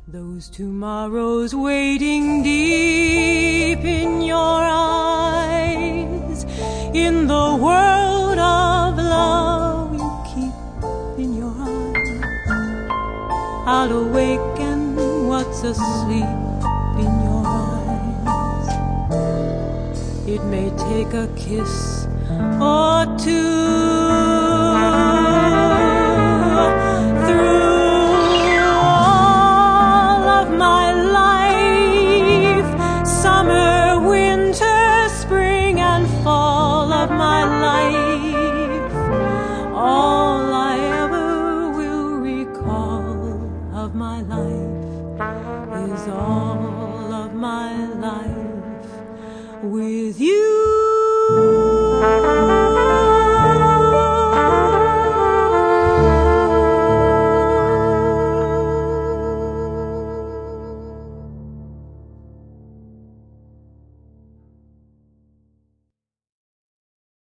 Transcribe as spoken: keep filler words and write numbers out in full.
Those tomorrows waiting deep in your eyes, in the world of love you keep in your eyes. I'll awaken what's asleep in your eyes. It may take a kiss or two. My life is all of my life with you.